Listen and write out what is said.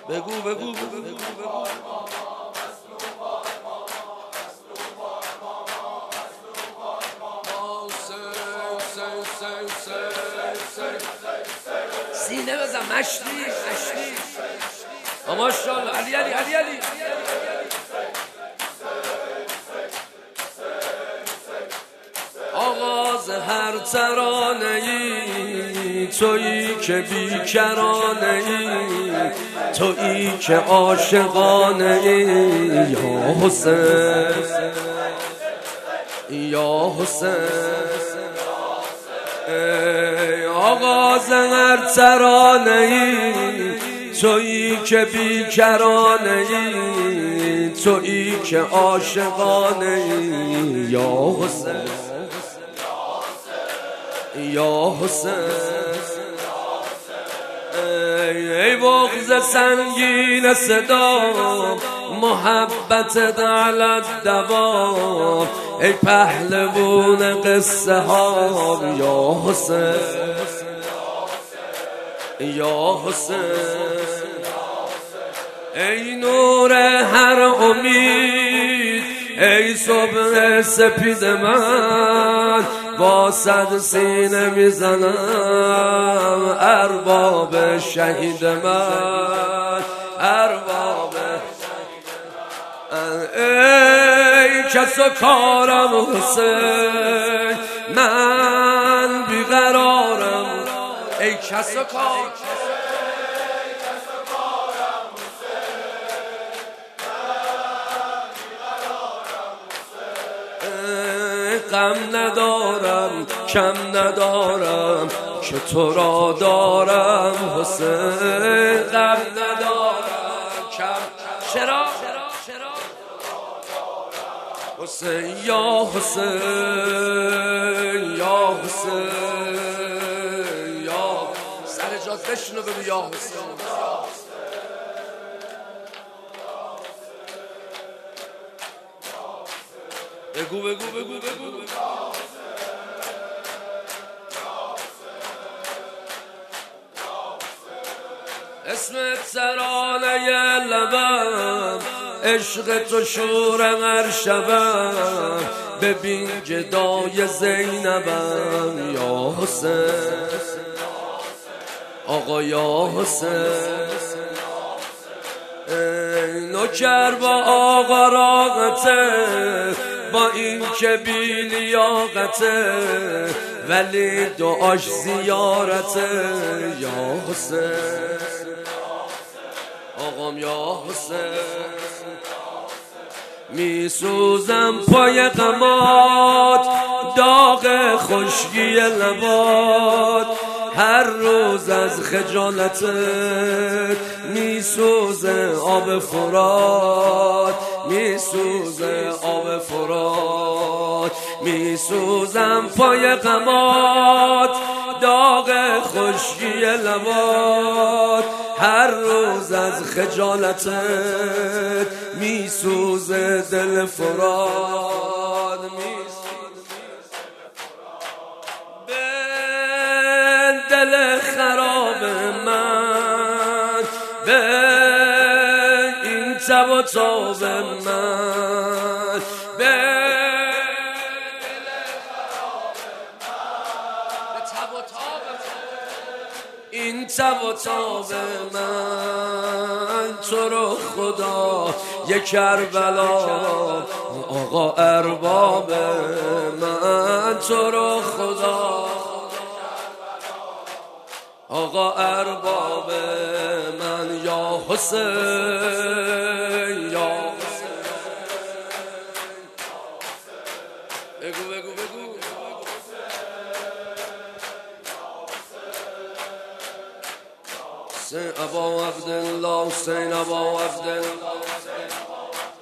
بگو سینه بزن مشتی ماشاءالله علی آغاز هر ترانه ای تویی که بیکرانه ای تویی که عاشقانه ای یا حسین یا حسین آغاز هر ترانه ای تویی که بیکرانه ای تویی که عاشقانه ای یا حسین یا حسین ای بغض سنگین صدا محبت علت دوام ای پهلوون قصه ها یا حسین یا حسین ای نور هر امید ای صبح سپید من با صد سینه میزنم ارباب شهید من ارباب ای کس و کارم حسین من بیقرارم ای کس و کار غم ندارم کم ندارم که تو را دارم حسین غم ندارم کم چرا حسین یا حسین یا حسین یا سر جاز بشینو بگو یا حسین بگو اسمت ترانه لبم عشق تو شور هر شبم ببین گدای زینبم یا حسین آقا یا حسین نوکر با آقا راقته با این که بی لیاقته ولی دعاش زیارته یا حسین آقام یا حسین می سوزم پای غمات داغ خشکی لبات هر روز از خجالتت می سوزه آب فرات می سوزه آب فرات می سوزم پای غمات داغ خشکی لبات هر روز از خجالتت می سوزه دل فرات به دل خراب من به این تب و تاب من به این تب و تاب من تو رو خدا یک کربلا آقا ارباب من تو رو خدا آقا ارباب من یا حسین یا بگو حسین ابا عبدالله حسین ابا عبدالله